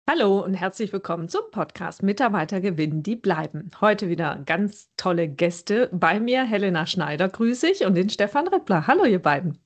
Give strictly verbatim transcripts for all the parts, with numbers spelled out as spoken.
Hallo und herzlich willkommen zum Podcast Mitarbeiter gewinnen, die bleiben. Heute wieder ganz tolle Gäste bei mir. Helena Schneider grüße ich und den Stefan Rippler. Hallo ihr beiden.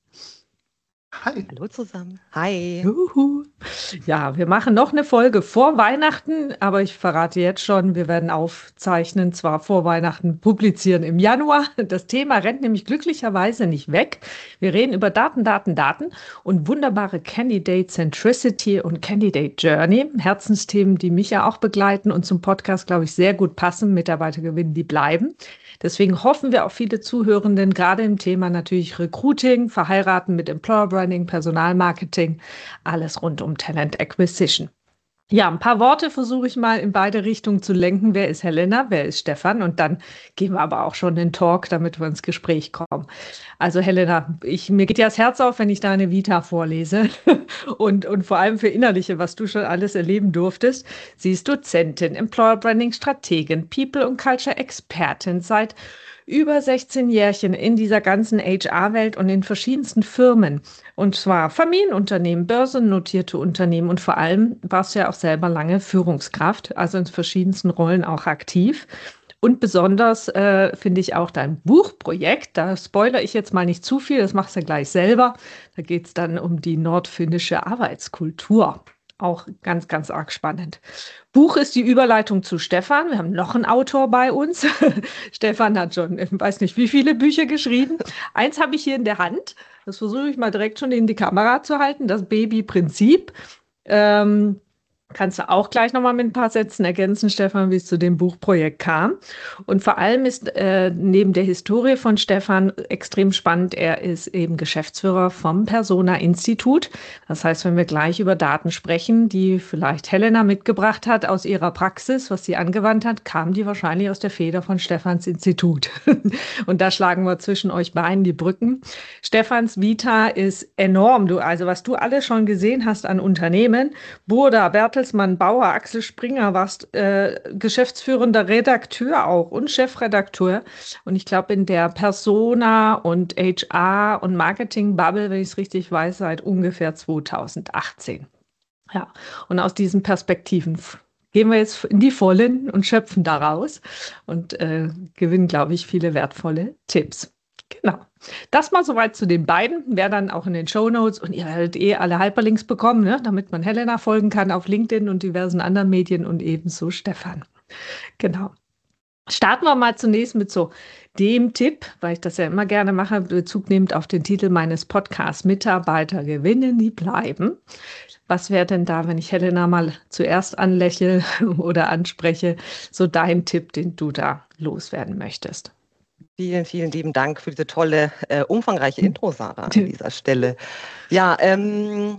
Hi. Hallo zusammen. Hi. Juhu. Ja, wir machen noch eine Folge vor Weihnachten, aber ich verrate jetzt schon, wir werden aufzeichnen, zwar vor Weihnachten, publizieren im Januar. Das Thema rennt nämlich glücklicherweise nicht weg. Wir reden über Daten, Daten, Daten und wunderbare Candidate Centricity und Candidate Journey. Herzensthemen, die mich ja auch begleiten und zum Podcast, glaube ich, sehr gut passen. Mitarbeiter gewinnen, die bleiben. Deswegen hoffen wir auf viele Zuhörenden, gerade im Thema natürlich Recruiting, Verheiraten mit Employer Branding, Personalmarketing, alles rund um Talent Acquisition. Ja, ein paar Worte versuche ich mal in beide Richtungen zu lenken. Wer ist Helena? Wer ist Stefan? Und dann gehen wir aber auch schon in den Talk, damit wir ins Gespräch kommen. Also Helena, ich, mir geht ja das Herz auf, wenn ich deine Vita vorlese und, und vor allem für Innerliche, was du schon alles erleben durftest. Sie ist Dozentin, Employer Branding Strategin, People und Culture Expertin seit über sechzehn Jährchen in dieser ganzen H R-Welt und in verschiedensten Firmen. Und zwar Familienunternehmen, börsennotierte Unternehmen und vor allem warst du ja auch selber lange Führungskraft, also in verschiedensten Rollen auch aktiv. Und besonders äh, finde ich auch dein Buchprojekt, da spoilere ich jetzt mal nicht zu viel, das machst du gleich selber. Da geht es dann um die nordfinnische Arbeitskultur. Auch ganz, ganz arg spannend. Buch ist die Überleitung zu Stefan. Wir haben noch einen Autor bei uns. Stefan hat schon, ich weiß nicht, wie viele Bücher geschrieben. Eins habe ich hier in der Hand. Das versuche ich mal direkt schon in die Kamera zu halten. Das Baby-Prinzip. Ähm, Kannst du auch gleich nochmal mit ein paar Sätzen ergänzen, Stefan, wie es zu dem Buchprojekt kam. Und vor allem ist äh, neben der Historie von Stefan extrem spannend, er ist eben Geschäftsführer vom Persona-Institut. Das heißt, wenn wir gleich über Daten sprechen, die vielleicht Helena mitgebracht hat aus ihrer Praxis, was sie angewandt hat, kamen die wahrscheinlich aus der Feder von Stefans Institut. Und da schlagen wir zwischen euch beiden die Brücken. Stefans Vita ist enorm. Du, also was du alles schon gesehen hast an Unternehmen, Burda, Bertelsmann, Bauer, Axel Springer, warst äh, geschäftsführender Redakteur auch und Chefredakteur. Und ich glaube, in der Persona und H R und Marketing-Bubble, wenn ich es richtig weiß, seit ungefähr zweitausendachtzehn. Ja, und aus diesen Perspektiven gehen wir jetzt in die Vollen und schöpfen daraus und äh, gewinnen, glaube ich, viele wertvolle Tipps. Genau. Das mal soweit zu den beiden. Wäre dann auch in den Shownotes und ihr werdet eh alle Hyperlinks bekommen, ne, damit man Helena folgen kann auf LinkedIn und diversen anderen Medien und ebenso Stefan. Genau. Starten wir mal zunächst mit so dem Tipp, weil ich das ja immer gerne mache, Bezug nehmend auf den Titel meines Podcasts Mitarbeiter gewinnen, die bleiben. Was wäre denn da, wenn ich Helena mal zuerst anlächle oder anspreche, so dein Tipp, den du da loswerden möchtest? Vielen, vielen lieben Dank für diese tolle, äh, umfangreiche Intro, Sarah, an dieser Stelle. Ja, ähm,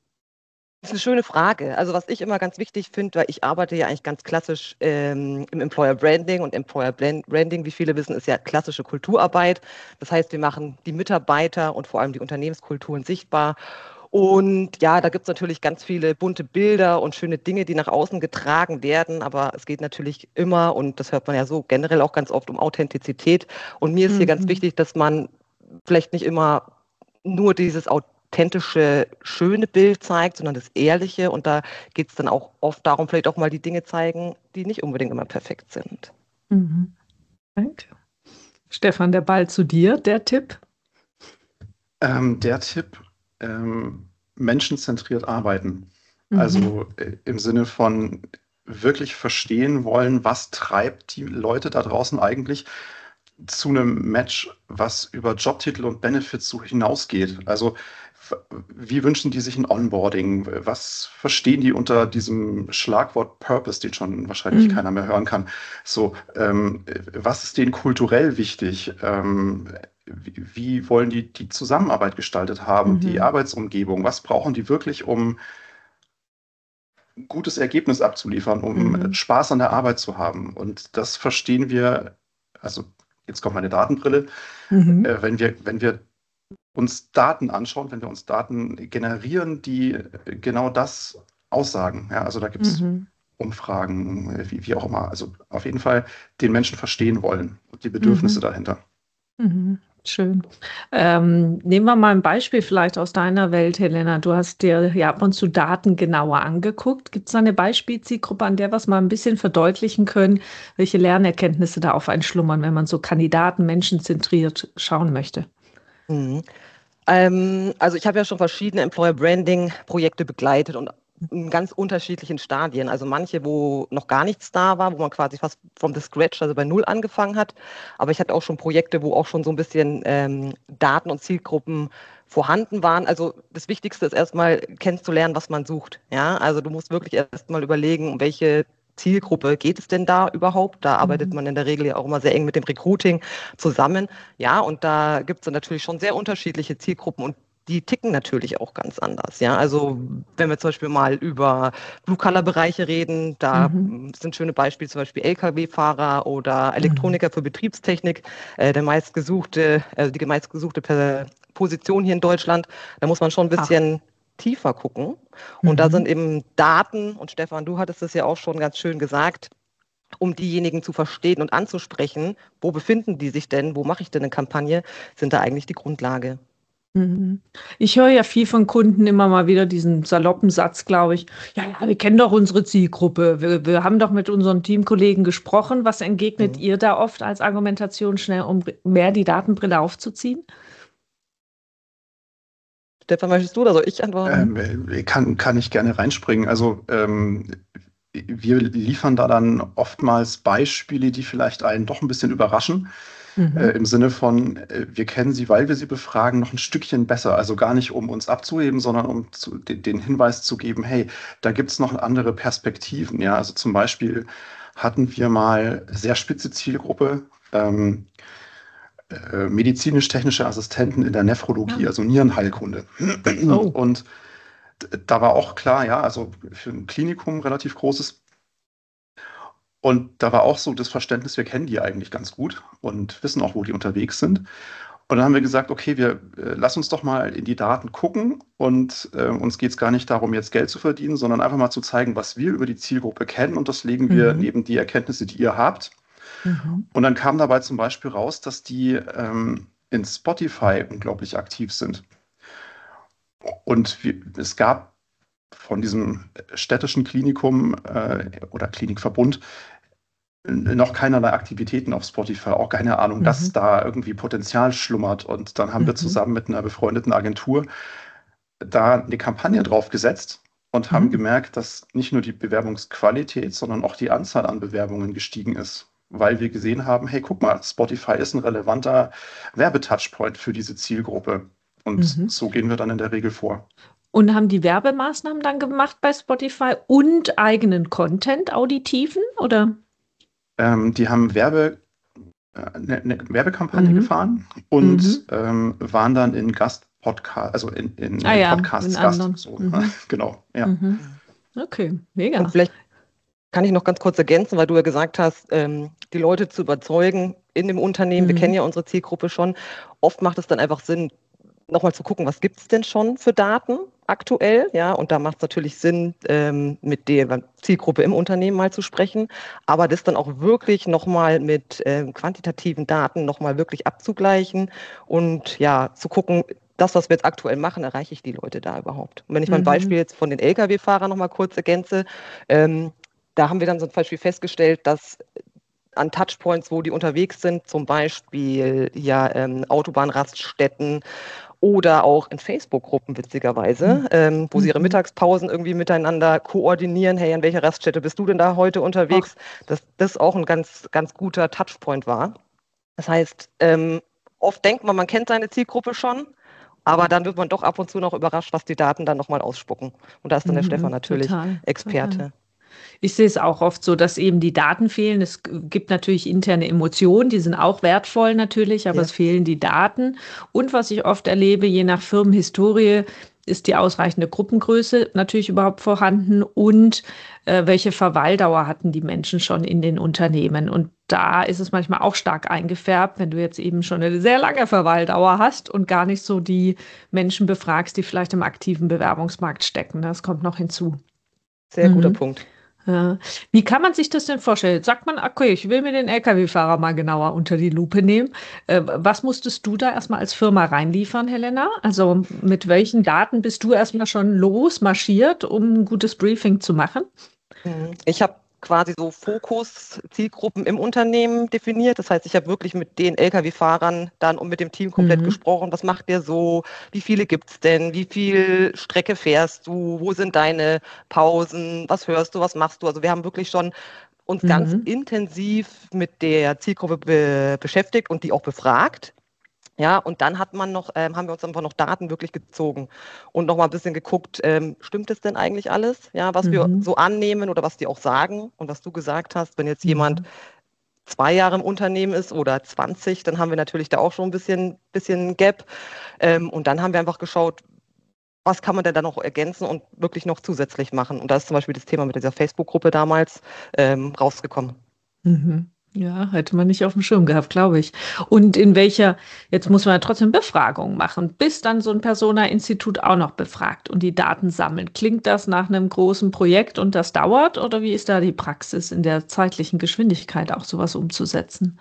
das ist eine schöne Frage. Also was ich immer ganz wichtig finde, weil ich arbeite ja eigentlich ganz klassisch ähm, im Employer Branding und Employer Branding, wie viele wissen, ist ja klassische Kulturarbeit. Das heißt, wir machen die Mitarbeiter und vor allem die Unternehmenskulturen sichtbar. Und ja, da gibt es natürlich ganz viele bunte Bilder und schöne Dinge, die nach außen getragen werden. Aber es geht natürlich immer, und das hört man ja so generell auch ganz oft, um Authentizität. Und mir ist hier ganz Mhm. wichtig, dass man vielleicht nicht immer nur dieses authentische, schöne Bild zeigt, sondern das ehrliche. Und da geht es dann auch oft darum, vielleicht auch mal die Dinge zeigen, die nicht unbedingt immer perfekt sind. Mhm. Danke. Stefan, der Ball zu dir, der Tipp. Ähm, der Tipp, ähm, menschenzentriert arbeiten. Mhm. Also äh, im Sinne von wirklich verstehen wollen, was treibt die Leute da draußen eigentlich zu einem Match, was über Jobtitel und Benefits so hinausgeht. Also f- wie wünschen die sich ein Onboarding? Was verstehen die unter diesem Schlagwort Purpose, den schon wahrscheinlich Mhm. keiner mehr hören kann? So, ähm, was ist denen kulturell wichtig? Ähm, wie, wie wollen die die Zusammenarbeit gestaltet haben, die Mhm. Arbeitsumgebung? Was brauchen die wirklich, um ein gutes Ergebnis abzuliefern, um Mhm. Spaß an der Arbeit zu haben? Und das verstehen wir, also jetzt kommt meine Datenbrille, Mhm. äh, wenn wir, wenn wir uns Daten anschauen, wenn wir uns Daten generieren, die äh, genau das aussagen. Ja, also da gibt es Mhm. Umfragen, äh, wie, wie auch immer. Also auf jeden Fall den Menschen verstehen wollen und die Bedürfnisse Mhm. dahinter. Mhm. Schön. Ähm, nehmen wir mal ein Beispiel vielleicht aus deiner Welt, Helena. Du hast dir ja ab und zu Daten genauer angeguckt. Gibt es da eine Beispielzielgruppe, an der wir es mal ein bisschen verdeutlichen können, welche Lernerkenntnisse da auf einen schlummern, wenn man so Kandidaten menschenzentriert schauen möchte? Mhm. Ähm, also ich habe ja schon verschiedene Employer Branding Projekte begleitet und in ganz unterschiedlichen Stadien. Also manche, wo noch gar nichts da war, wo man quasi fast from the scratch, also bei Null angefangen hat. Aber ich hatte auch schon Projekte, wo auch schon so ein bisschen ähm, Daten und Zielgruppen vorhanden waren. Also das Wichtigste ist erstmal kennenzulernen, was man sucht. Ja, also du musst wirklich erstmal überlegen, um welche Zielgruppe geht es denn da überhaupt? Da arbeitet Mhm. man in der Regel ja auch immer sehr eng mit dem Recruiting zusammen. Ja, und da gibt es natürlich schon sehr unterschiedliche Zielgruppen und die ticken natürlich auch ganz anders. Ja, also wenn wir zum Beispiel mal über Blue-Color-Bereiche reden, da Mhm. mm, sind schöne Beispiele, zum Beispiel L K W-Fahrer oder Mhm. Elektroniker für Betriebstechnik, äh, der meistgesuchte, äh, die meistgesuchte Per- Position hier in Deutschland. Da muss man schon ein Ach. bisschen tiefer gucken. Und da sind Mhm. eben Daten, und Stefan, du hattest es ja auch schon ganz schön gesagt, um diejenigen zu verstehen und anzusprechen, wo befinden die sich denn, wo mache ich denn eine Kampagne, sind da eigentlich die Grundlage. Mhm. Ich höre ja viel von Kunden immer mal wieder diesen saloppen Satz, glaube ich. Ja, ja, wir kennen doch unsere Zielgruppe. Wir, wir haben doch mit unseren Teamkollegen gesprochen. Was entgegnet Mhm. ihr da oft als Argumentation schnell, um mehr die Datenbrille aufzuziehen? Stefan, möchtest du oder soll ich antworten? Ähm, äh, kann, kann ich gerne reinspringen. Also ähm, wir liefern da dann oftmals Beispiele, die vielleicht einen doch ein bisschen überraschen. Äh, Mhm. im Sinne von, äh, wir kennen sie, weil wir sie befragen, noch ein Stückchen besser. Also gar nicht, um uns abzuheben, sondern um zu, den, den Hinweis zu geben, hey, da gibt es noch andere Perspektiven. Ja, also zum Beispiel hatten wir mal sehr spitze Zielgruppe, ähm, äh, medizinisch-technische Assistenten in der Ja. Nephrologie, also Nierenheilkunde. Oh. Und da war auch klar, ja, also für ein Klinikum relativ großes. Und da war auch so das Verständnis, wir kennen die eigentlich ganz gut und wissen auch, wo die unterwegs sind. Und dann haben wir gesagt, okay, wir äh, lass uns doch mal in die Daten gucken und äh, uns geht es gar nicht darum, jetzt Geld zu verdienen, sondern einfach mal zu zeigen, was wir über die Zielgruppe kennen und das legen wir Mhm. neben die Erkenntnisse, die ihr habt. Mhm. Und dann kam dabei zum Beispiel raus, dass die ähm, in Spotify unglaublich aktiv sind. Und wir, es gab von diesem städtischen Klinikum äh, oder Klinikverbund noch keinerlei Aktivitäten auf Spotify, auch keine Ahnung, dass Mhm. da irgendwie Potenzial schlummert. Und dann haben wir Mhm. zusammen mit einer befreundeten Agentur da eine Kampagne drauf gesetzt und haben Mhm. gemerkt, dass nicht nur die Bewerbungsqualität, sondern auch die Anzahl an Bewerbungen gestiegen ist. Weil wir gesehen haben, hey, guck mal, Spotify ist ein relevanter Werbetouchpoint für diese Zielgruppe. Und Mhm. so gehen wir dann in der Regel vor. Und haben die Werbemaßnahmen dann gemacht bei Spotify und eigenen Content, auditiven, oder? Ähm, die haben Werbe, äh, eine, eine Werbekampagne Mhm. gefahren und Mhm. ähm, waren dann in Gastpodcast, also in, in, Ah in ja, in Podcasts Gast. anderen. So, Mhm. genau, ja. Mhm. Okay, Und mega. vielleicht kann ich noch ganz kurz ergänzen, weil du ja gesagt hast, ähm, die Leute zu überzeugen in dem Unternehmen. Wir kennen Mhm. ja unsere Zielgruppe schon. Oft macht es dann einfach Sinn, nochmal zu gucken, was gibt es denn schon für Daten aktuell? Ja, und da macht es natürlich Sinn, ähm, mit der Zielgruppe im Unternehmen mal zu sprechen, aber das dann auch wirklich nochmal mit ähm, quantitativen Daten nochmal wirklich abzugleichen und ja, zu gucken, das, was wir jetzt aktuell machen, erreiche ich die Leute da überhaupt? Und wenn ich mein Mhm. Beispiel jetzt von den L K W-Fahrern nochmal kurz ergänze, ähm, da haben wir dann zum Beispiel festgestellt, dass an Touchpoints, wo die unterwegs sind, zum Beispiel ja ähm, Autobahnraststätten oder auch in Facebook-Gruppen witzigerweise, ähm, wo sie ihre Mhm. Mittagspausen irgendwie miteinander koordinieren. Hey, an welcher Raststätte bist du denn da heute Ach, unterwegs? Dass das auch ein ganz, ganz guter Touchpoint war. Das heißt, ähm, oft denkt man, man kennt seine Zielgruppe schon, aber dann wird man doch ab und zu noch überrascht, was die Daten dann nochmal ausspucken. Und da ist dann der Stefan mhm. natürlich Total, total. Experte. Ich sehe es auch oft so, dass eben die Daten fehlen. Es g- gibt natürlich interne Emotionen, die sind auch wertvoll natürlich, aber Ja. es fehlen die Daten. Und was ich oft erlebe, je nach Firmenhistorie, ist die ausreichende Gruppengröße natürlich überhaupt vorhanden und äh, welche Verweildauer hatten die Menschen schon in den Unternehmen. Und da ist es manchmal auch stark eingefärbt, wenn du jetzt eben schon eine sehr lange Verweildauer hast und gar nicht so die Menschen befragst, die vielleicht im aktiven Bewerbungsmarkt stecken. Das kommt noch hinzu. Sehr guter Mhm. Punkt. Ja. Wie kann man sich das denn vorstellen? Jetzt sagt man, okay, ich will mir den L K W-Fahrer mal genauer unter die Lupe nehmen. Äh, was musstest du da erstmal als Firma reinliefern, Helena? Also mit welchen Daten bist du erstmal schon losmarschiert, um ein gutes Briefing zu machen? Mhm. Ich habe quasi so Fokus-Zielgruppen im Unternehmen definiert. Das heißt, ich habe wirklich mit den L K W-Fahrern dann und mit dem Team komplett Mhm. gesprochen. Was macht ihr so? Wie viele gibt es denn? Wie viel Strecke fährst du? Wo sind deine Pausen? Was hörst du? Was machst du? Also wir haben wirklich schon uns ganz Mhm. intensiv mit der Zielgruppe be beschäftigt und die auch befragt. Ja, und dann hat man noch, ähm, haben wir uns einfach noch Daten wirklich gezogen und noch mal ein bisschen geguckt, ähm, stimmt es denn eigentlich alles, ja, was wir Mhm. so annehmen oder was die auch sagen und was du gesagt hast, wenn jetzt jemand Mhm. zwei Jahre im Unternehmen ist oder zwanzig, dann haben wir natürlich da auch schon ein bisschen, bisschen Gap. Ähm, und dann haben wir einfach geschaut, was kann man denn da noch ergänzen und wirklich noch zusätzlich machen. Und da ist zum Beispiel das Thema mit dieser Facebook-Gruppe damals ähm, rausgekommen. Mhm. Ja, hätte man nicht auf dem Schirm gehabt, glaube ich. Und in welcher, jetzt muss man ja trotzdem Befragungen machen, bis dann so ein Persona-Institut auch noch befragt und die Daten sammelt. Klingt das nach einem großen Projekt und das dauert? Oder wie ist da die Praxis in der zeitlichen Geschwindigkeit, auch sowas umzusetzen?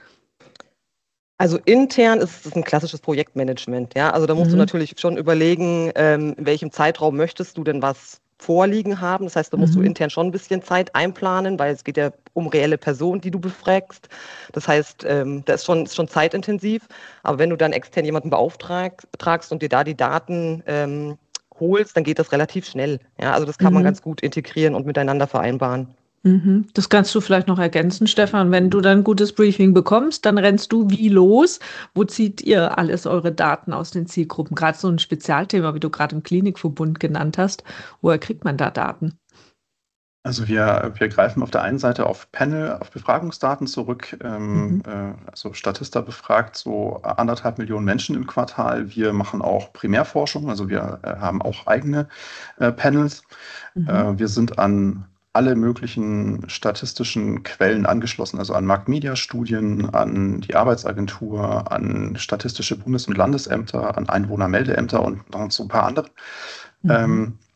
Also intern ist es ein klassisches Projektmanagement, ja. Also da musst du Mhm. natürlich schon überlegen, ähm, in welchem Zeitraum möchtest du denn was vorliegen haben. Das heißt, da musst du Mhm. intern schon ein bisschen Zeit einplanen, weil es geht ja um reelle Personen, die du befragst. Das heißt, ähm, das ist schon, ist schon zeitintensiv. Aber wenn du dann extern jemanden beauftragst und dir da die Daten ähm, holst, dann geht das relativ schnell. Ja, also das kann man Mhm. ganz gut integrieren und miteinander vereinbaren. Mhm. Das kannst du vielleicht noch ergänzen, Stefan. Wenn du dann ein gutes Briefing bekommst, dann rennst du wie los? Wo zieht ihr alles eure Daten aus den Zielgruppen? Gerade so ein Spezialthema, wie du gerade im Klinikverbund genannt hast. Woher kriegt man da Daten? Also wir, wir greifen auf der einen Seite auf Panel, auf Befragungsdaten zurück. Ähm, Mhm. äh, also Statista befragt so anderthalb Millionen Menschen im Quartal. Wir machen auch Primärforschung, also wir äh, haben auch eigene äh, Panels. Mhm. Äh, wir sind an alle möglichen statistischen Quellen angeschlossen, also an Marktmedia-Studien, an die Arbeitsagentur, an statistische Bundes- und Landesämter, an Einwohnermeldeämter und noch so ein paar andere. Mhm. Ähm,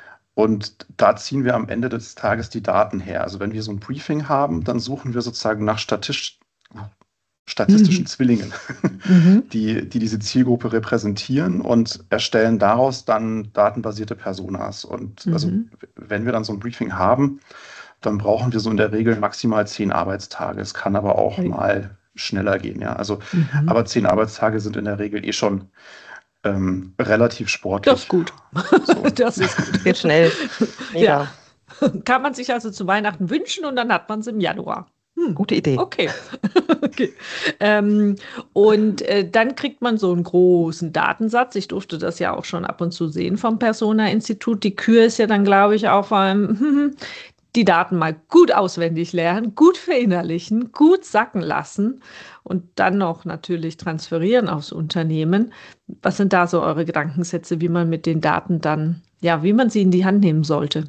und da ziehen wir am Ende des Tages die Daten her. Also wenn wir so ein Briefing haben, dann suchen wir sozusagen nach statistisch, statistischen Mhm. Zwillingen, Mhm. die, die diese Zielgruppe repräsentieren und erstellen daraus dann datenbasierte Personas. Und also Mhm. wenn wir dann so ein Briefing haben, dann brauchen wir so in der Regel maximal zehn Arbeitstage. Es kann aber auch Ui. mal schneller gehen, ja. Also, Mhm. aber zehn Arbeitstage sind in der Regel eh schon ähm, relativ Das ist sportlich. gut. So. Das ist gut. Geht schnell. Ja, Mega. kann man sich also zu Weihnachten wünschen und dann hat man es im Januar. Hm. Gute Idee. Okay. Okay. Ähm, und äh, dann kriegt man so einen großen Datensatz. Ich durfte das ja auch schon ab und zu sehen vom Persona-Institut. Die Kür ist ja dann, glaube ich, auch vor allem die Daten mal gut auswendig lernen, gut verinnerlichen, gut sacken lassen und dann noch natürlich transferieren aufs Unternehmen. Was sind da so eure Gedankensätze, wie man mit den Daten dann, ja, wie man sie in die Hand nehmen sollte?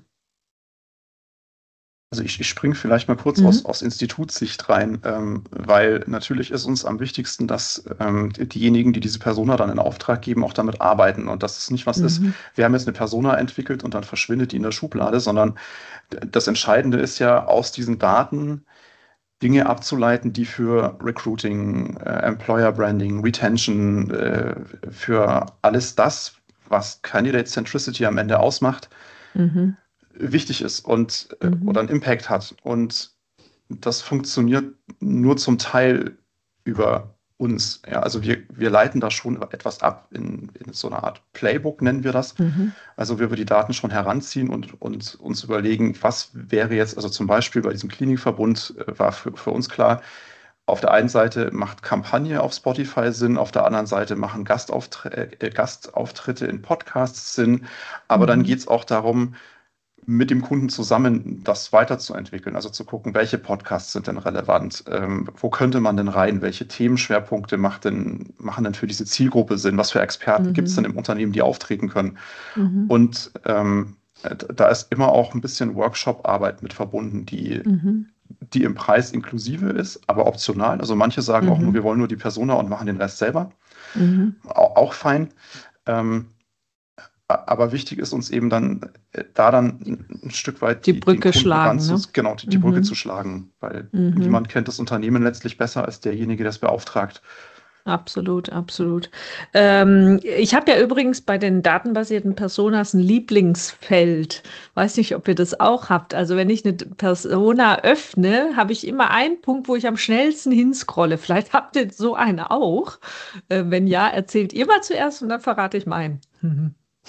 Also ich, ich springe vielleicht mal kurz aus, Mhm. aus Institutssicht rein, ähm, weil natürlich ist uns am wichtigsten, dass ähm, diejenigen, die diese Persona dann in Auftrag geben, auch damit arbeiten und dass es nicht was ist, Mhm. wir haben jetzt eine Persona entwickelt und dann verschwindet die in der Schublade, sondern das Entscheidende ist ja, aus diesen Daten Dinge abzuleiten, die für Recruiting, äh, Employer Branding, Retention, äh, für alles das, was Candidate Centricity am Ende ausmacht, Mhm. wichtig ist und äh, oder Mhm. einen Impact hat. Und das funktioniert nur zum Teil über uns. Ja, also wir, wir leiten da schon etwas ab in, in so einer Art Playbook, nennen wir das. Mhm. Also wir wir die Daten schon heranziehen und, und uns überlegen, was wäre jetzt, also zum Beispiel bei diesem Klinikverbund äh, war für, für uns klar, auf der einen Seite macht Kampagne auf Spotify Sinn, auf der anderen Seite machen Gastauftritte, äh, Gastauftritte in Podcasts Sinn, aber dann Mhm. geht es auch darum, mit dem Kunden zusammen das weiterzuentwickeln, also zu gucken, welche Podcasts sind denn relevant, ähm, wo könnte man denn rein, welche Themenschwerpunkte macht denn, machen denn für diese Zielgruppe Sinn, was für Experten gibt es denn Mhm. im Unternehmen, die auftreten können. Mhm. Und ähm, da ist immer auch ein bisschen Workshop-Arbeit mit verbunden, die, Mhm. die im Preis inklusive ist, aber optional. Also manche sagen auch nur, Mhm. wir wollen nur die Persona und machen den Rest selber. Mhm. Au- Auch fein. Ähm, Aber wichtig ist uns eben dann, äh, da dann ein, ein Stück weit Die die, den Brücke Kunden schlagen, ne? ranzu, genau, die, die Brücke zu Mhm. schlagen, weil Mhm. niemand kennt das Unternehmen letztlich besser als derjenige, der es beauftragt. Absolut, absolut. Ähm, ich habe ja übrigens bei den datenbasierten Personas ein Lieblingsfeld. Weiß nicht, ob ihr das auch habt. Also wenn ich eine Persona öffne, habe ich immer einen Punkt, wo ich am schnellsten hinscrolle. Vielleicht habt ihr so einen auch. Äh, wenn ja, erzählt ihr mal zuerst und dann verrate ich meinen. Mhm.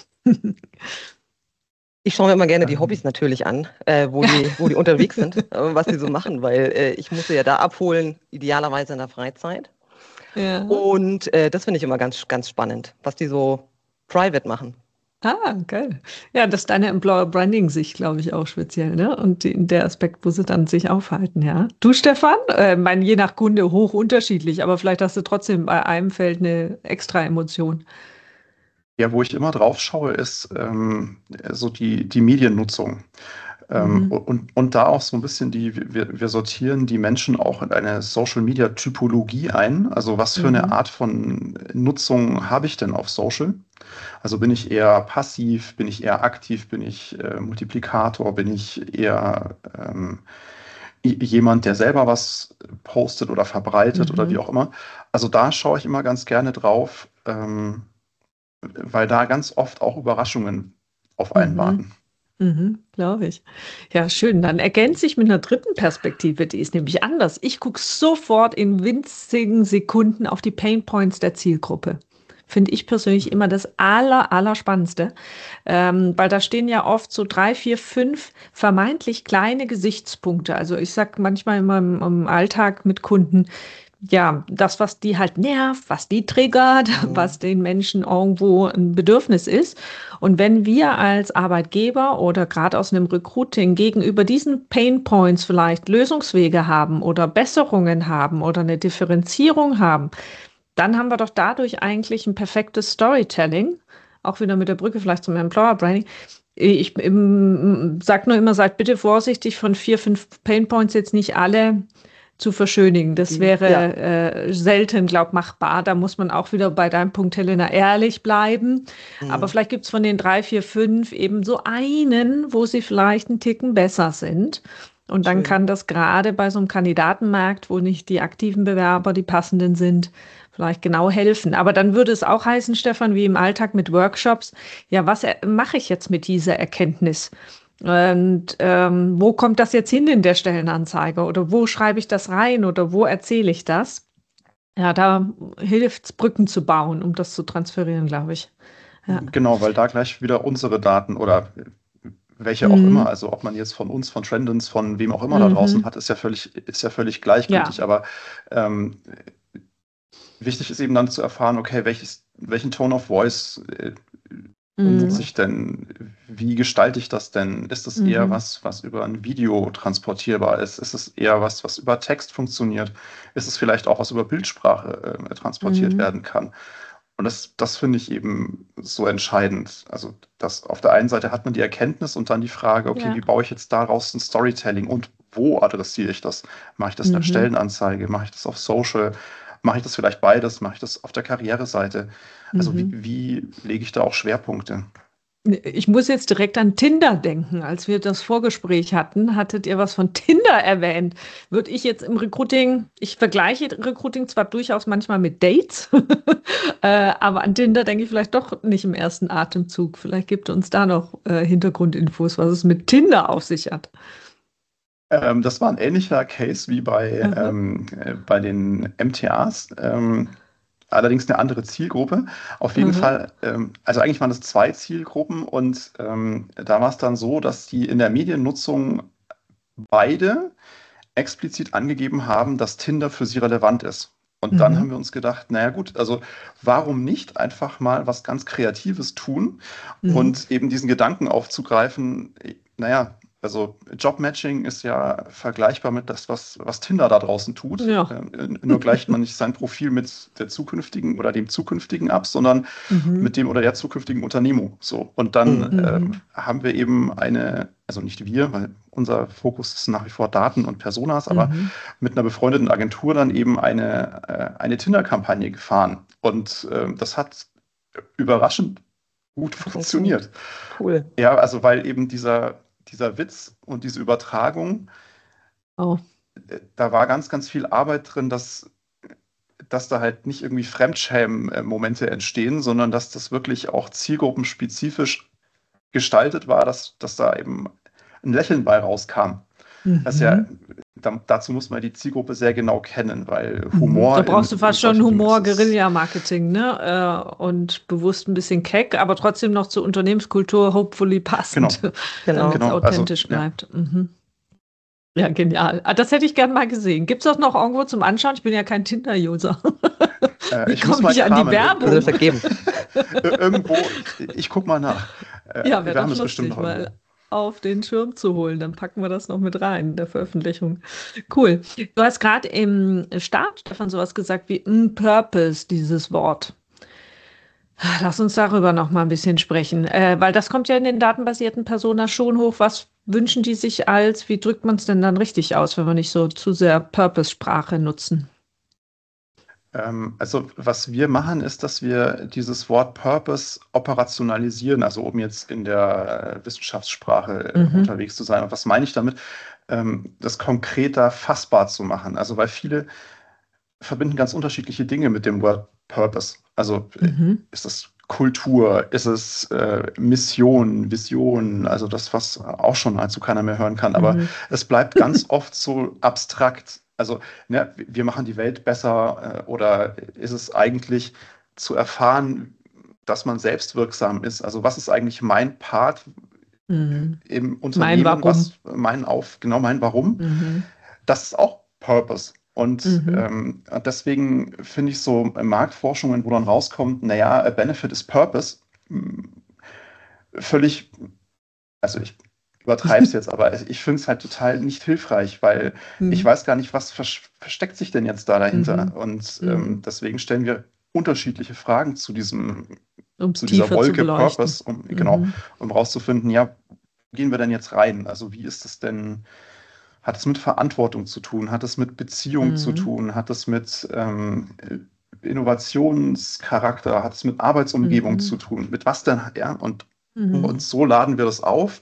Ich schaue mir immer gerne die Hobbys Ähm, natürlich an, äh, wo die, wo die unterwegs sind, äh, was die so machen, weil äh, ich muss sie ja da abholen, idealerweise in der Freizeit. Ja. Und äh, das finde ich immer ganz, ganz spannend, was die so private machen. Ah, geil. Ja, das ist deine Employer Branding Sicht, glaube ich, auch speziell, ne? Und die, der Aspekt, wo sie dann sich aufhalten, ja. Du, Stefan? Äh, mein, je nach Kunde hoch unterschiedlich, aber vielleicht hast du trotzdem bei einem Feld eine extra Emotion. ja, wo ich immer drauf schaue, ist ähm, so die, die Mediennutzung. Ähm, Mhm. und, und da auch so ein bisschen die, wir, wir sortieren die Menschen auch in eine Social Media Typologie ein. Also was für eine Mhm. Art von Nutzung habe ich denn auf Social? Also bin ich eher passiv, bin ich eher aktiv, bin ich äh, Multiplikator, bin ich eher ähm, j- jemand, der selber was postet oder verbreitet oder wie Mhm. auch immer. Also da schaue ich immer ganz gerne drauf, ähm, weil da ganz oft auch Überraschungen auf einen Mhm. warten. Mhm. Glaube ich. Ja, schön. Dann ergänze ich mit einer dritten Perspektive, die ist nämlich anders. Ich gucke sofort in winzigen Sekunden auf die Pain Points der Zielgruppe. Finde ich persönlich immer das aller, Allerspannendste. Ähm, weil da stehen ja oft so drei, vier, fünf vermeintlich kleine Gesichtspunkte. Also ich sage manchmal in meinem im Alltag mit Kunden, ja, das, was die halt nervt, was die triggert, was Mhm. den Menschen irgendwo ein Bedürfnis ist. Und wenn wir als Arbeitgeber oder gerade aus einem Recruiting gegenüber diesen Pain Points vielleicht Lösungswege haben oder Besserungen haben oder eine Differenzierung haben, dann haben wir doch dadurch eigentlich ein perfektes Storytelling. Auch wieder mit der Brücke vielleicht zum Employer Branding. Ich ähm, sage nur immer, seid bitte vorsichtig, von vier, fünf Painpoints jetzt nicht alle zu verschönigen. Das Die, ja. wäre äh, selten, glaub, machbar. Da muss man auch wieder bei deinem Punkt, Helena, ehrlich bleiben. Aber Mhm. vielleicht gibt es von den drei, vier, fünf eben so einen, wo sie vielleicht einen Ticken besser sind. Und dann Schön. kann das gerade bei so einem Kandidatenmarkt, wo nicht die aktiven Bewerber die passenden sind, vielleicht genau helfen. Aber dann würde es auch heißen, Stefan, wie im Alltag mit Workshops, ja, was er- mache ich jetzt mit dieser Erkenntnis? Und ähm, wo kommt das jetzt hin in der Stellenanzeige? Oder wo schreibe ich das rein? Oder wo erzähle ich das? Ja, da hilft es, Brücken zu bauen, um das zu transferieren, glaube ich. Ja. Genau, weil da gleich wieder unsere Daten oder welche auch immer, Mhm. also ob man jetzt von uns, von Trendens, von wem auch immer da draußen Mhm. hat, ist ja völlig, ist ja völlig Ja. gleichgültig. Aber ähm, wichtig ist eben dann zu erfahren, okay, welches, welchen Tone of Voice äh, nutze Mhm. ich denn? Wie gestalte ich das denn? Ist es eher Mhm. was, was über ein Video transportierbar ist? Ist es eher was, was über Text funktioniert? Ist es vielleicht auch was über Bildsprache äh, transportiert Mhm. werden kann? Und das, das finde ich eben so entscheidend. Also, das auf der einen Seite hat man die Erkenntnis und dann die Frage, okay, Ja. wie baue ich jetzt daraus ein Storytelling und wo adressiere ich das? Mache ich das in der Mhm. Stellenanzeige? Mache ich das auf Social? Mache ich das vielleicht beides? Mache ich das auf der Karriereseite? Also, wie, Mhm. wie lege ich da auch Schwerpunkte? Ich muss jetzt direkt an Tinder denken. Als wir das Vorgespräch hatten, hattet ihr was von Tinder erwähnt. Würde ich jetzt im Recruiting, ich vergleiche Recruiting zwar durchaus manchmal mit Dates, äh, aber an Tinder denke ich vielleicht doch nicht im ersten Atemzug. Vielleicht gibt uns da noch äh, Hintergrundinfos, was es mit Tinder auf sich hat. Ähm, das war ein ähnlicher Case wie bei, Aha. ähm, äh, bei den M T As. Ähm, allerdings eine andere Zielgruppe. Auf jeden Aha. Fall, ähm, also eigentlich waren es zwei Zielgruppen und ähm, da war es dann so, dass die in der Mediennutzung beide explizit angegeben haben, dass Tinder für sie relevant ist. Und dann haben Mhm. wir uns gedacht, naja gut, also warum nicht einfach mal was ganz Kreatives tun Mhm. und eben diesen Gedanken aufzugreifen, naja, also Jobmatching ist ja vergleichbar mit das, was, was Tinder da draußen tut. Ja. Ähm, nur gleicht man nicht sein Profil mit der zukünftigen oder dem zukünftigen ab, sondern Mhm. mit dem oder der zukünftigen Unternehmung. So. Und dann Mhm. äh, Mhm. haben wir eben eine, also nicht wir, weil unser Fokus ist nach wie vor Daten und Personas, aber Mhm. mit einer befreundeten Agentur dann eben eine, äh, eine Tinder-Kampagne gefahren. Und äh, das hat überraschend gut funktioniert. Cool. Ja, also weil eben dieser, dieser Witz und diese Übertragung, Oh. äh, da war ganz, ganz viel Arbeit drin, dass, dass da halt nicht irgendwie Fremdschämen-Momente entstehen, sondern dass das wirklich auch zielgruppenspezifisch gestaltet war, dass, dass da eben ein Lächeln bei rauskam. Das ist ja, Mhm. da, dazu muss man die Zielgruppe sehr genau kennen, weil Mhm. Humor Da brauchst in, du fast in schon solchen Dingen ist es- Humor-Guerilla-Marketing, ne? Äh, und bewusst ein bisschen keck, aber trotzdem noch zur Unternehmenskultur hopefully passend, Genau, Genau. damit es genau. Also, authentisch ja, bleibt. Mhm. Ja, genial. Ah, das hätte ich gern mal gesehen. Gibt es das noch irgendwo zum Anschauen? Ich bin ja kein Tinder-User. äh, Wie ich muss komme mal ich an die kramen. Also Werbung? vergeben. Ir- Irgendwo, ich guck mal nach. Äh, Ja, wäre wir haben doch es bestimmt lustig, noch irgendwo. mal auf den Schirm zu holen. Dann packen wir das noch mit rein in der Veröffentlichung. Cool. Du hast gerade im Start, Stefan, sowas gesagt wie mm, Purpose, dieses Wort. Lass uns darüber noch mal ein bisschen sprechen, äh, weil das kommt ja in den datenbasierten Personas schon hoch. Was wünschen die sich als, wie drückt man es denn dann richtig aus, wenn wir nicht so zu sehr Purpose-Sprache nutzen? Ähm, also, was wir machen, ist, dass wir dieses Wort Purpose operationalisieren, also um jetzt in der äh, Wissenschaftssprache äh, Mhm. unterwegs zu sein. Und was meine ich damit? Ähm, das konkreter fassbar zu machen. Also, weil viele verbinden ganz unterschiedliche Dinge mit dem Wort Purpose. Also, äh, Mhm. ist es Kultur, ist es äh, Mission, Vision, also das, was auch schon nahezu keiner mehr hören kann. Aber Mhm. es bleibt ganz oft so abstrakt. Also, ne, wir machen die Welt besser, äh, oder ist es eigentlich zu erfahren, dass man selbstwirksam ist? Also, was ist eigentlich mein Part Mhm. im Mein Unternehmen? Warum. Was mein Auf, genau mein Warum? Mhm. Das ist auch Purpose. Und Mhm. ähm, deswegen finde ich so Marktforschungen, wo dann rauskommt, naja, a benefit is purpose, mh, völlig, also ich übertreibe es jetzt, aber ich finde es halt total nicht hilfreich, weil ich Mhm. weiß gar nicht, was vers versteckt sich denn jetzt da dahinter. Mhm. Und ähm, Mhm. deswegen stellen wir unterschiedliche Fragen zu diesem, Um es zu dieser tiefer zu Wolke beleuchten. Purpose, um genau, Mhm. um rauszufinden, ja, wo gehen wir denn jetzt rein? Also wie ist es denn? Hat es mit Verantwortung zu tun? Hat es mit Beziehung zu Mhm. tun? Hat es mit ähm, Innovationscharakter? Hat es mit Arbeitsumgebung Mhm. zu tun? Mit was denn? Ja, und, Mhm. und so laden wir das auf.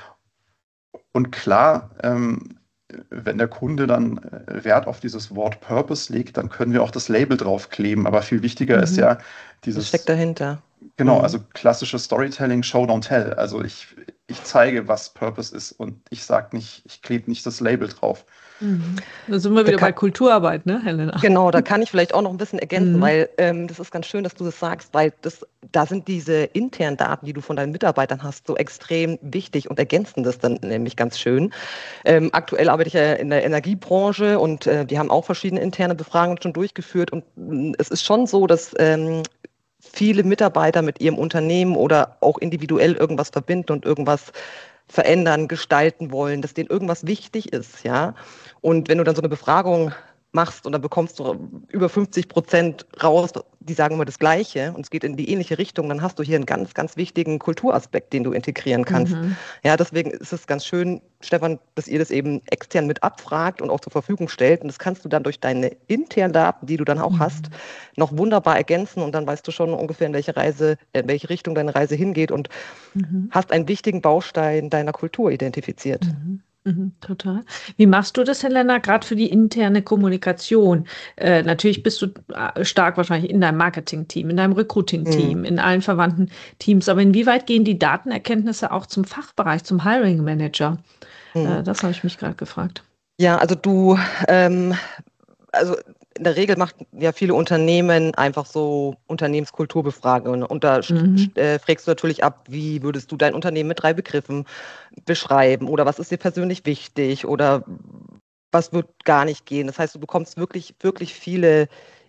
Und klar, ähm, wenn der Kunde dann äh, Wert auf dieses Wort Purpose legt, dann können wir auch das Label draufkleben. Aber viel wichtiger ist Mhm. ja Das steckt dieses, dahinter. genau, Mhm. also klassische Storytelling, Show, don't tell. Also ich, ich zeige, was Purpose ist und ich sage nicht, ich klebe nicht das Label drauf. Mhm. Da sind wir Da wieder bei kann, Kulturarbeit, ne, Helena? genau, da kann ich vielleicht auch noch ein bisschen ergänzen, Mhm. weil ähm, das ist ganz schön, dass du das sagst, weil das, da sind diese internen Daten, die du von deinen Mitarbeitern hast, so extrem wichtig und ergänzen das dann nämlich ganz schön. Ähm, aktuell arbeite ich ja in der Energiebranche und äh, die haben auch verschiedene interne Befragungen schon durchgeführt und mh, es ist schon so, dass ähm, viele Mitarbeiter mit ihrem Unternehmen oder auch individuell irgendwas verbinden und irgendwas verändern, gestalten wollen, dass denen irgendwas wichtig ist, ja. Und wenn du dann so eine Befragung machst und dann bekommst du über fünfzig Prozent raus, die sagen immer das Gleiche und es geht in die ähnliche Richtung, dann hast du hier einen ganz, ganz wichtigen Kulturaspekt, den du integrieren kannst. Mhm. Ja, deswegen ist es ganz schön, Stefan, dass ihr das eben extern mit abfragt und auch zur Verfügung stellt. Und das kannst du dann durch deine internen Daten, die du dann auch Mhm. hast, noch wunderbar ergänzen und dann weißt du schon ungefähr, in welche Reise, in welche Richtung deine Reise hingeht und Mhm. hast einen wichtigen Baustein deiner Kultur identifiziert. Mhm. Mhm. Total. Wie machst du das, Helena, gerade für die interne Kommunikation? Äh, natürlich bist du äh, stark wahrscheinlich in deinem Marketing-Team, in deinem Mhm. Recruiting-Team, in allen verwandten Teams. Aber inwieweit gehen die Datenerkenntnisse auch zum Fachbereich, zum Hiring Manager? Mhm. Äh, das habe ich mich gerade gefragt. Ja, also du, ähm, also in der Regel machen ja viele Unternehmen einfach so Unternehmenskulturbefragungen und da Mhm. äh, fragst du natürlich ab, wie würdest du dein Unternehmen mit drei Begriffen beschreiben oder was ist dir persönlich wichtig oder was wird gar nicht gehen. Das heißt, du bekommst wirklich, wirklich viele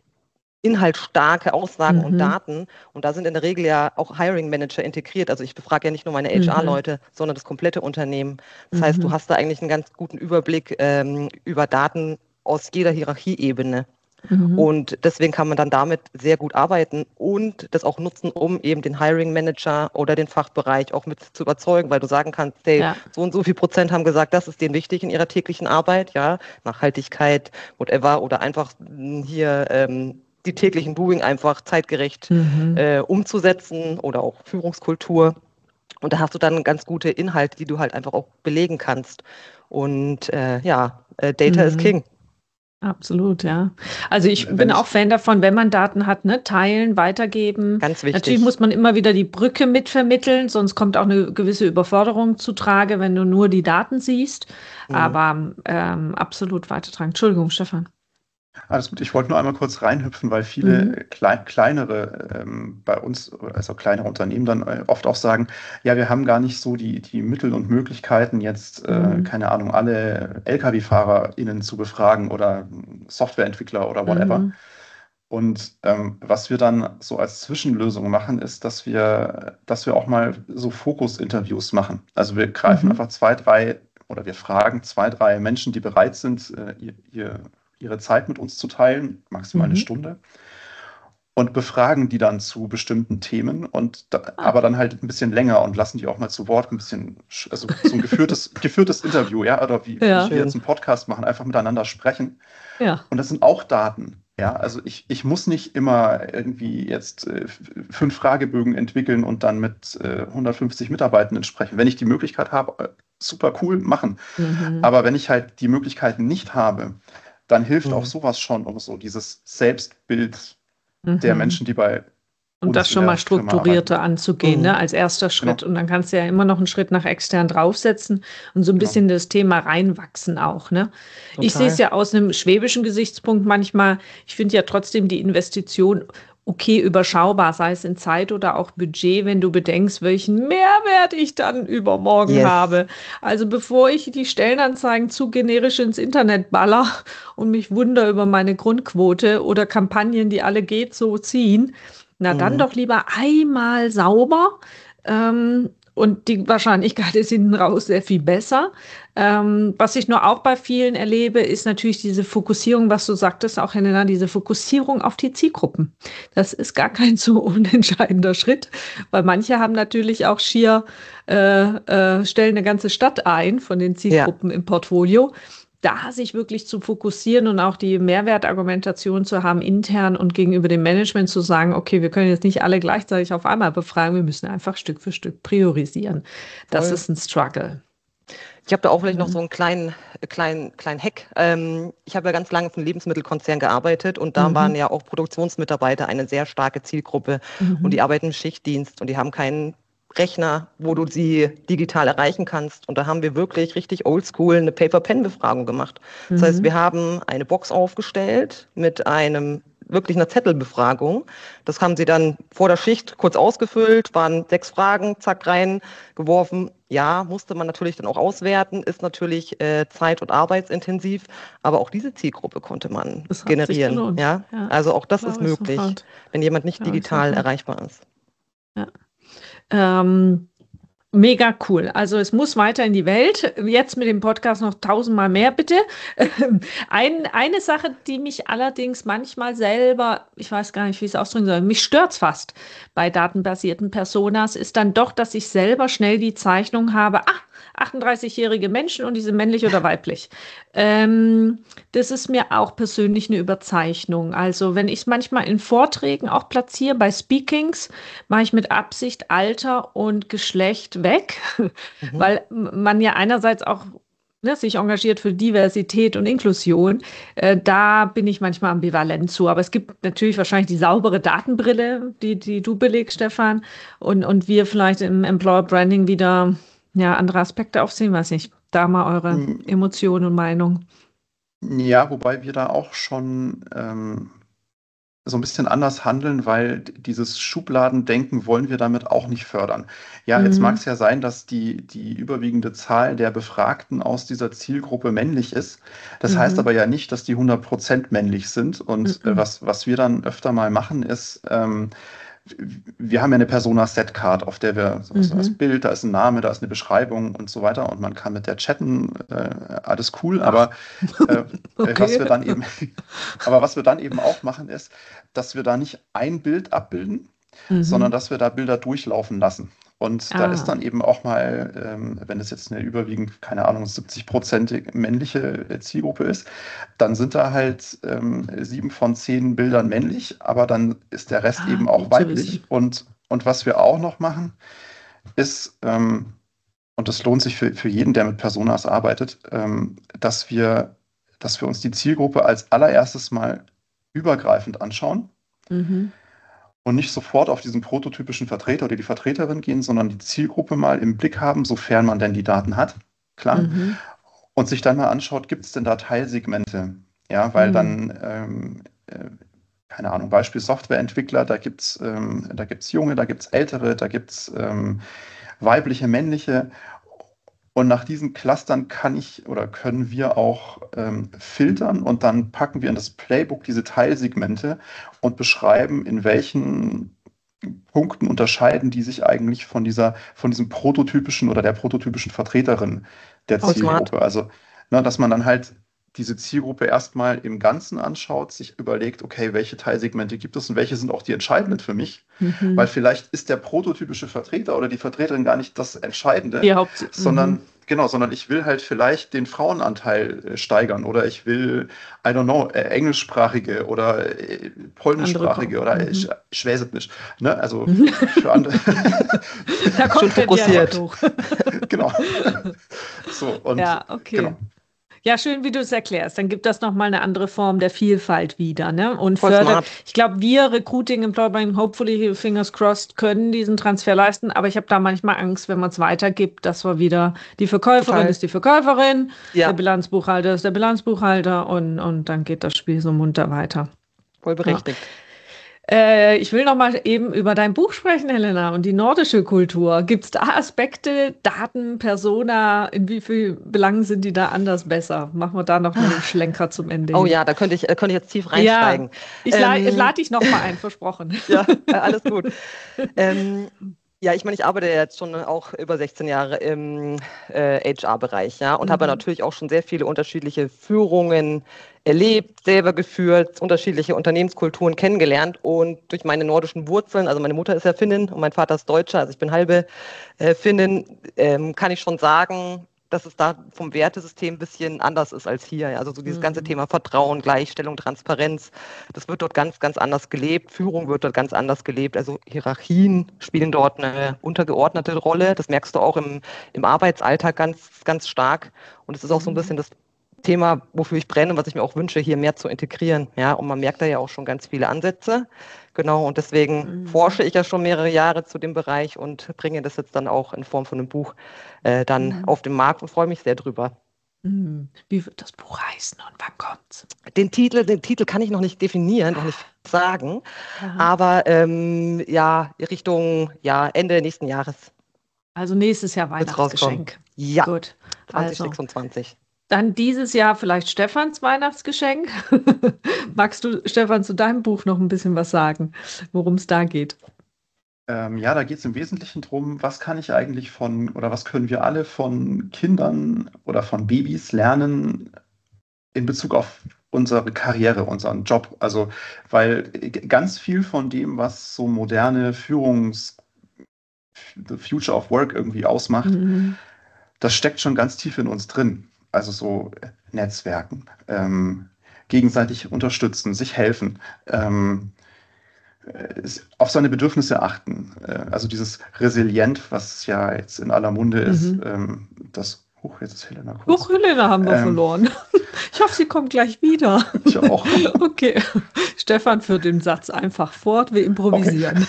inhaltsstarke Aussagen und Mhm. Daten und da sind in der Regel ja auch Hiring Manager integriert. Also ich befrage ja nicht nur meine Mhm. H R-Leute, sondern das komplette Unternehmen. Das heißt, du Mhm. hast da eigentlich einen ganz guten Überblick ähm, über Daten aus jeder Hierarchieebene. Mhm. Und deswegen kann man dann damit sehr gut arbeiten und das auch nutzen, um eben den Hiring Manager oder den Fachbereich auch mit zu überzeugen, weil du sagen kannst, hey, Ja. so und so viel Prozent haben gesagt, das ist denen wichtig in ihrer täglichen Arbeit, ja, Nachhaltigkeit, whatever, oder einfach mh, hier ähm, die täglichen Doing einfach zeitgerecht Mhm. äh, umzusetzen oder auch Führungskultur. Und da hast du dann ganz gute Inhalte, die du halt einfach auch belegen kannst. Und äh, ja, äh, Data is Mhm. King. Absolut, ja. Also ich Wenn bin ich, auch Fan davon, wenn man Daten hat, ne, teilen, weitergeben. Ganz Natürlich wichtig. muss man immer wieder die Brücke mitvermitteln, sonst kommt auch eine gewisse Überforderung zutage, wenn du nur die Daten siehst. Mhm. Aber ähm, absolut weitertragen. Entschuldigung, Stefan. Alles gut, ich wollte nur einmal kurz reinhüpfen, weil viele Mhm. klei kleinere ähm, bei uns, also kleinere Unternehmen dann äh, oft auch sagen, ja, wir haben gar nicht so die, die Mittel und Möglichkeiten, jetzt, äh, Mhm. keine Ahnung, alle L K W-FahrerInnen zu befragen oder Softwareentwickler oder whatever. Mhm. Und ähm, was wir dann so als Zwischenlösung machen, ist, dass wir, dass wir auch mal so Fokus-Interviews machen. Also wir greifen Mhm. einfach zwei, drei oder wir fragen zwei, drei Menschen, die bereit sind, äh, ihr, ihr, ihre Zeit mit uns zu teilen, maximal eine Mhm. Stunde, und befragen die dann zu bestimmten Themen und da, Ah. aber dann halt ein bisschen länger und lassen die auch mal zu Wort, ein bisschen, sch- also so ein geführtes, geführtes Interview, ja, oder wie, Ja. wie wir jetzt Schön. einen Podcast machen, einfach miteinander sprechen. Ja. Und das sind auch Daten. Ja, also ich, ich muss nicht immer irgendwie jetzt äh, f- fünf Fragebögen entwickeln und dann mit äh, hundertfünfzig Mitarbeitenden sprechen. Wenn ich die Möglichkeit habe, äh, super cool, machen. Mhm. Aber wenn ich halt die Möglichkeiten nicht habe, dann hilft auch Mhm. sowas schon, um so dieses Selbstbild der Mhm. Menschen, die bei Und das uns in schon mal der Firma arbeiten. strukturierter anzugehen, ne, Mhm. als erster Schritt. Genau. Und dann kannst du ja immer noch einen Schritt nach extern draufsetzen und so ein Genau. bisschen das Thema reinwachsen auch, ne? Ich sehe es Total. ja aus einem schwäbischen Gesichtspunkt manchmal. Ich finde ja trotzdem die Investition okay überschaubar, sei es in Zeit oder auch Budget, wenn du bedenkst, welchen Mehrwert ich dann übermorgen Yes. habe. Also bevor ich die Stellenanzeigen zu generisch ins Internet baller und mich wundere über meine Grundquote oder Kampagnen, die alle geht so ziehen, na dann Mhm. doch lieber einmal sauber. Ähm, und die Wahrscheinlichkeit ist hinten raus sehr viel besser. Ähm, was ich nur auch bei vielen erlebe, ist natürlich diese Fokussierung, was du sagtest, auch Helena, diese Fokussierung auf die Zielgruppen. Das ist gar kein so unentscheidender Schritt, weil manche haben natürlich auch schier, äh, äh, stellen eine ganze Stadt ein von den Ja. Zielgruppen im Portfolio. Da sich wirklich zu fokussieren und auch die Mehrwertargumentation zu haben, intern und gegenüber dem Management zu sagen, okay, wir können jetzt nicht alle gleichzeitig auf einmal befragen, wir müssen einfach Stück für Stück priorisieren. Das Voll. ist ein Struggle. Ich habe da auch vielleicht noch Mhm. so einen kleinen, äh, kleinen, kleinen Hack. Ähm, ich habe ja ganz lange für einen Lebensmittelkonzern gearbeitet und da waren Mhm. ja auch Produktionsmitarbeiter eine sehr starke Zielgruppe und die Mhm. arbeiten im Schichtdienst und die haben keinen Rechner, wo du sie digital erreichen kannst. Und da haben wir wirklich richtig oldschool eine Paper-Pen-Befragung gemacht. Das heißt, wir Mhm. haben eine Box aufgestellt mit einem wirklich einer Zettelbefragung. Das haben sie dann vor der Schicht kurz ausgefüllt, waren sechs Fragen, zack, reingeworfen. Ja, musste man natürlich dann auch auswerten, ist natürlich äh, zeit- und arbeitsintensiv, aber auch diese Zielgruppe konnte man Das hat sich generieren. gelohnt. Ja, Ja, also auch das ist glaube ich möglich, sofort. wenn jemand nicht Glaube ich digital sofort. erreichbar ist. Ja. Ähm, mega cool. Also es muss weiter in die Welt. Jetzt mit dem Podcast noch tausendmal mehr, bitte. Ein, eine Sache, die mich allerdings manchmal selber, ich weiß gar nicht, wie ich es ausdrücken soll, mich stört fast bei datenbasierten Personas, ist dann doch, dass ich selber schnell die Zeichnung habe, ah, achtunddreißigjährige Menschen und die sind männlich oder weiblich. Ähm, das ist mir auch persönlich eine Überzeichnung. Also wenn ich es manchmal in Vorträgen auch platziere, bei Speakings, mache ich mit Absicht Alter und Geschlecht weg, Mhm. weil man ja einerseits auch ne, sich engagiert für Diversität und Inklusion. Äh, da bin ich manchmal ambivalent zu. Aber es gibt natürlich wahrscheinlich die saubere Datenbrille, die, die du belegst, Stefan, und, und wir vielleicht im Employer Branding wieder ja, andere Aspekte aufsehen, weiß nicht. Da mal eure Mm, Emotionen und Meinung. Ja, wobei wir da auch schon ähm, so ein bisschen anders handeln, weil d- dieses Schubladendenken wollen wir damit auch nicht fördern. Ja, jetzt mag Mhm. es ja sein, dass die, die überwiegende Zahl der Befragten aus dieser Zielgruppe männlich ist. Das heißt Mhm. aber ja nicht, dass die hundert Prozent männlich sind. Und äh, Mhm. was, was wir dann öfter mal machen, ist, ähm, wir haben ja eine Persona-Set-Card, auf der wir so was, das Mhm. Bild, da ist ein Name, da ist eine Beschreibung und so weiter und man kann mit der chatten, äh, alles cool, Ach, aber äh, äh, was wir okay. dann eben, aber was wir dann eben auch machen, ist, dass wir da nicht ein Bild abbilden, sondern Mhm. dass wir da Bilder durchlaufen lassen. Und da ist Ah, dann eben auch mal, ähm, wenn es jetzt eine überwiegend, keine Ahnung, siebzig Prozent männliche äh, Zielgruppe ist, dann sind da halt ähm, sieben von zehn Bildern männlich, aber dann ist der Rest ah, eben auch gut zu wissen. weiblich. Und, und was wir auch noch machen, ist, ähm, und das lohnt sich für, für jeden, der mit Personas arbeitet, ähm, dass wir, dass wir uns die Zielgruppe als allererstes mal übergreifend anschauen Mhm. und nicht sofort auf diesen prototypischen Vertreter oder die Vertreterin gehen, sondern die Zielgruppe mal im Blick haben, sofern man denn die Daten hat, klar, Mhm. und sich dann mal anschaut, gibt es denn da Teilsegmente? Ja, weil Mhm. dann, ähm, äh, keine Ahnung, Beispiel Softwareentwickler, da gibt es ähm, da gibt's Junge, da gibt es Ältere, da gibt es ähm, weibliche, männliche. Und nach diesen Clustern kann ich oder können wir auch ähm, filtern und dann packen wir in das Playbook diese Teilsegmente und beschreiben, in welchen Punkten unterscheiden die sich eigentlich von dieser, von diesem prototypischen oder der prototypischen Vertreterin der Voll Okay. smart. Zielgruppe. Also, ne, dass man dann halt diese Zielgruppe erstmal im Ganzen anschaut, sich überlegt, okay, welche Teilsegmente gibt es und welche sind auch die entscheidenden für mich, weil Mhm. vielleicht ist der prototypische Vertreter oder die Vertreterin gar nicht das Entscheidende, Die Haupt sondern mhm. genau, sondern ich will halt vielleicht den Frauenanteil äh, steigern oder ich will, I don't know, äh, englischsprachige oder äh, Andere polnischsprachige kommen. oder äh, Mhm. ich weiß es nicht. Ne? Also für andere. Da Schön kommt der Dialekt fokussiert. hoch. Genau. So, und Ja, okay. genau. Ja, schön, wie du es erklärst. Dann gibt das nochmal eine andere Form der Vielfalt wieder, ne? Und Voll fördert, smart. ich glaube, wir Recruiting Employment, hopefully, fingers crossed, können diesen Transfer leisten. Aber ich habe da manchmal Angst, wenn man es weitergibt, dass wir wieder, die Verkäuferin Total. ist die Verkäuferin, der Ja, Bilanzbuchhalter ist der Bilanzbuchhalter und, und dann geht das Spiel so munter weiter. voll Ja. berechtigt. Äh, ich will noch mal eben über dein Buch sprechen, Helena, und die nordische Kultur. Gibt es da Aspekte, Daten, Persona, in wie vielen Belangen sind die da anders besser? Machen wir da noch einen Schlenker zum Ende Oh hin. ja, da könnte ich, äh, könnte ich jetzt tief Ja, reinsteigen. ich la Ähm, lade dich noch mal ein, versprochen. ja, äh, alles gut. Ähm, ja, ich meine, ich arbeite ja jetzt schon auch über sechzehn Jahre im äh, H R-Bereich, ja, und habe ja Mhm. natürlich auch schon sehr viele unterschiedliche Führungen erlebt, selber geführt, unterschiedliche Unternehmenskulturen kennengelernt und durch meine nordischen Wurzeln, also meine Mutter ist ja Finnin und mein Vater ist Deutscher, also ich bin halbe äh, Finnin, ähm, kann ich schon sagen, dass es da vom Wertesystem ein bisschen anders ist als hier. Also so dieses ganze Mhm. Thema Vertrauen, Gleichstellung, Transparenz, das wird dort ganz, ganz anders gelebt. Führung wird dort ganz anders gelebt. Also Hierarchien spielen dort eine untergeordnete Rolle. Das merkst du auch im, im Arbeitsalltag ganz, ganz stark. Und es ist auch so ein bisschen Mhm. das Thema, wofür ich brenne und was ich mir auch wünsche, hier mehr zu integrieren. Ja, und man merkt da ja auch schon ganz viele Ansätze. Genau, und deswegen Mhm. forsche ich ja schon mehrere Jahre zu dem Bereich und bringe das jetzt dann auch in Form von einem Buch äh, dann Mhm. auf den Markt und freue mich sehr drüber. Mhm. Wie wird das Buch heißen und wann kommt's? Den Titel, den Titel kann ich noch nicht definieren, noch nicht sagen, Aha. aber ähm, ja, Richtung ja, Ende nächsten Jahres Also nächstes Jahr wird es rauskommen. Weihnachtsgeschenk. Ja, Gut. Also. zwanzig sechsundzwanzig. Dann dieses Jahr vielleicht Stefans Weihnachtsgeschenk. Magst du, Stefan, zu deinem Buch noch ein bisschen was sagen, worum es da geht? Ähm, ja, da geht es im Wesentlichen darum, was kann ich eigentlich von oder was können wir alle von Kindern oder von Babys lernen in Bezug auf unsere Karriere, unseren Job. Also, weil ganz viel von dem, was so moderne Führungs, the Future of Work irgendwie ausmacht, Mhm. das steckt schon ganz tief in uns drin. Also so Netzwerken, ähm, gegenseitig unterstützen, sich helfen, ähm, äh, auf seine Bedürfnisse achten. Äh, also dieses Resilient, was ja jetzt in aller Munde ist, Mhm. ähm, das, huch, jetzt ist Helena Huch, kurz. Helena haben wir Ähm, verloren. Ich hoffe, sie kommt gleich wieder. ich auch. Okay. Stefan führt den Satz einfach fort. Wir Okay. improvisieren.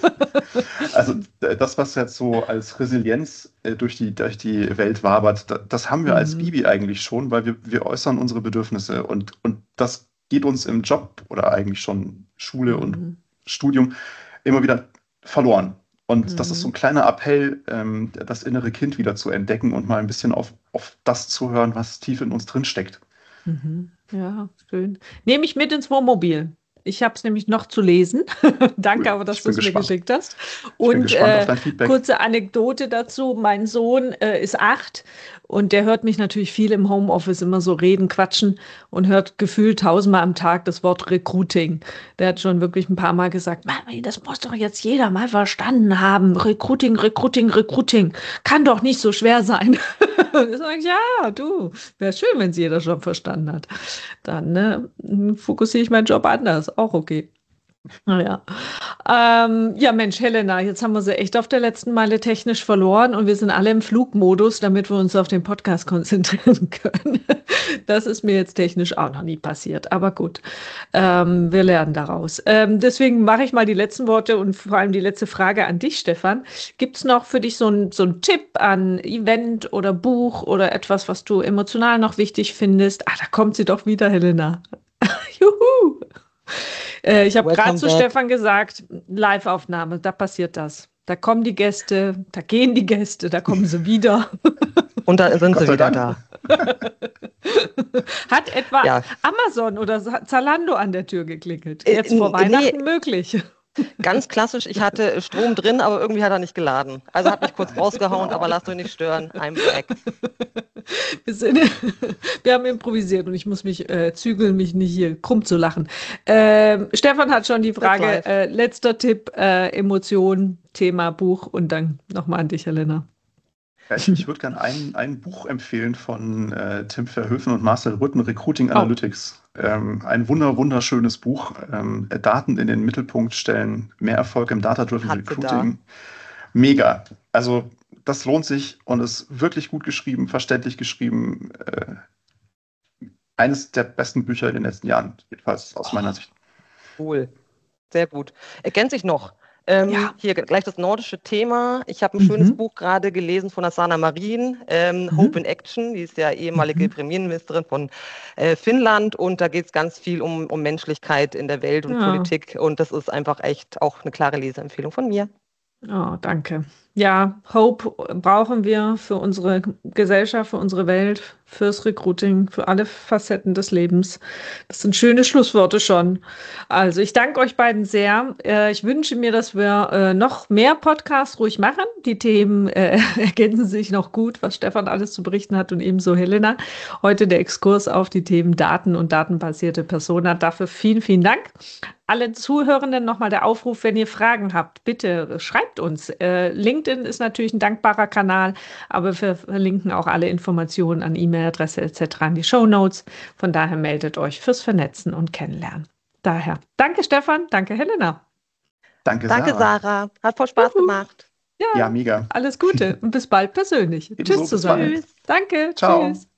Also äh, das, was jetzt so als Resilienz äh, durch die, durch die Welt wabert, da, das haben wir als Mhm. Bibi eigentlich schon, weil wir, wir äußern unsere Bedürfnisse und, und das geht uns im Job oder eigentlich schon Schule und Mhm. Studium immer wieder verloren. Und das ist so ein Mhm. kleiner Appell, ähm, das innere Kind wieder zu entdecken und mal ein bisschen auf, auf das zu hören, was tief in uns drin steckt. Mhm. Ja, schön. Nehme ich mit ins Wohnmobil. Ich habe es nämlich noch zu lesen. Danke Cool. aber, dass Ich du bin es mir gespannt. geschickt hast. Ich bin Und gespannt auf äh, dein Feedback. kurze Anekdote dazu. Mein Sohn äh, ist acht und der hört mich natürlich viel im Homeoffice immer so reden, quatschen und hört gefühlt tausendmal am Tag das Wort Recruiting. Der hat schon wirklich ein paar Mal gesagt, Mami, das muss doch jetzt jeder mal verstanden haben. Recruiting, Recruiting, Recruiting. Kann doch nicht so schwer sein. Da sage ich, ja, du, wäre schön, wenn es jeder schon verstanden hat. Dann ne, fokussiere ich meinen Job anders. Auch okay. Naja. Ähm, ja, Mensch, Helena, jetzt haben wir sie echt auf der letzten Meile technisch verloren und wir sind alle im Flugmodus, damit wir uns auf den Podcast konzentrieren können. Das ist mir jetzt technisch auch noch nie passiert, aber gut, ähm, wir lernen daraus. Ähm, deswegen mache ich mal die letzten Worte und vor allem die letzte Frage an dich, Stefan. Gibt es noch für dich so ein, so ein Tipp an Event oder Buch oder etwas, was du emotional noch wichtig findest? Ah, da kommt sie doch wieder, Helena. Juhu! Äh, ich habe gerade Welcome zu back. Stefan gesagt, Live-Aufnahme, da passiert das. Da kommen die Gäste, da gehen die Gäste, da kommen sie wieder. Und da sind Gott sie sei wieder Dank. da. Hat etwa Ja, Amazon oder Sa- Zalando an der Tür geklingelt? Äh, Jetzt vor n- nee. Weihnachten möglich. ganz klassisch, ich hatte Strom drin, aber irgendwie hat er nicht geladen. Also hat mich kurz rausgehauen, aber lasst euch nicht stören. I'm back. Wir, sind, wir haben improvisiert und ich muss mich äh, zügeln, mich nicht hier krumm zu lachen. Ähm, Stefan hat schon die Frage, live. äh, letzter Tipp, äh, Emotion, Thema, Buch und dann nochmal an dich, Helena. Ja, ich ich würde gerne ein, ein Buch empfehlen von äh, Tim Verhoeven und Marcel Rütten, Recruiting Oh. Analytics. Ähm, ein wunder, wunderschönes Buch. Ähm, Daten in den Mittelpunkt stellen, mehr Erfolg im Data-Driven Hat sie Recruiting. Mega. Also das lohnt sich und ist wirklich gut geschrieben, verständlich geschrieben. Äh, eines der besten Bücher in den letzten Jahren, jedenfalls aus meiner Sicht. Cool. Sehr gut. Ergänzt sich noch. Ähm, Ja. Hier gleich das nordische Thema. Ich habe ein schönes Mhm. Buch gerade gelesen von Asana Marin, ähm, Mhm. Hope in Action. Die ist ja ehemalige Mhm. Premierministerin von äh, Finnland und da geht es ganz viel um, um Menschlichkeit in der Welt und Ja. Politik und das ist einfach echt auch eine klare Leseempfehlung von mir. Oh, danke. Ja, Hope brauchen wir für unsere Gesellschaft, für unsere Welt, fürs Recruiting, für alle Facetten des Lebens. Das sind schöne Schlussworte schon. Also ich danke euch beiden sehr. Äh, Ich wünsche mir, dass wir äh, noch mehr Podcasts ruhig machen. Die Themen äh, ergänzen sich noch gut, was Stefan alles zu berichten hat und ebenso Helena. Heute der Exkurs auf die Themen Daten und datenbasierte Persona. Dafür vielen, vielen Dank. Alle Zuhörenden nochmal der Aufruf, wenn ihr Fragen habt, bitte schreibt uns. Äh, LinkedIn ist natürlich ein dankbarer Kanal, aber wir verlinken auch alle Informationen an E-Mail-Adresse et cetera in die Shownotes. Von daher meldet euch fürs Vernetzen und Kennenlernen. Daher danke Stefan, danke Helena. Danke, Danke, Sarah. Sarah. Hat voll Spaß Juhu. gemacht. Ja, mega. Alles Gute und bis bald persönlich. Ebenso, Tschüss bis zusammen. bald. Tschüss. Danke, Ciao. tschüss.